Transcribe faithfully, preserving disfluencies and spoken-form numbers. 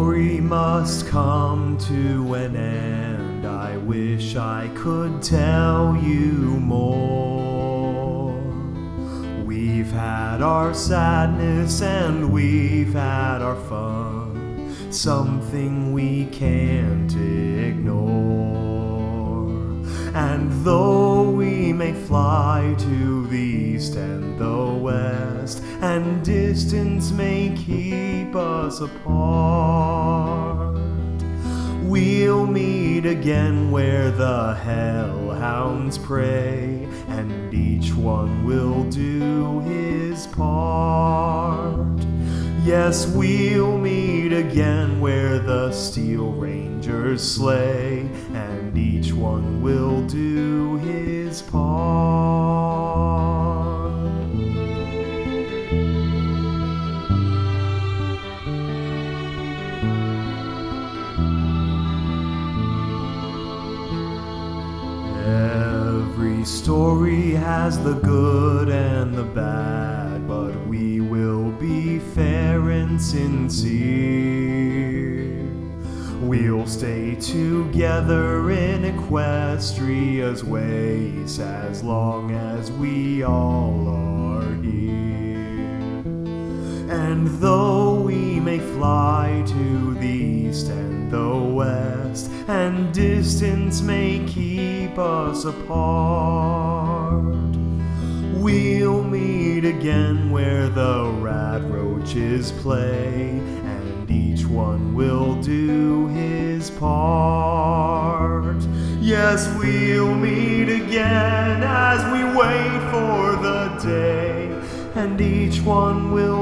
story must come to an end. I wish I could tell you more. We've had our sadness and we've had our fun, something we can't ignore. And though we may fly to the east and the west, and distance may keep us apart, we'll meet again where the hellhounds prey, and each one will do his part. Yes, we'll meet again where the steel rangers slay, and each one will do his part. Every story has the good and the bad, but we will be fair and sincere. We'll stay together in Equestria's ways as long as we all are here. And though we may fly to the east and the west, and distance may keep us apart, we'll meet again where the rat roaches play, and each one will do his part. Yes, we'll meet again as we wait for the day, and each one will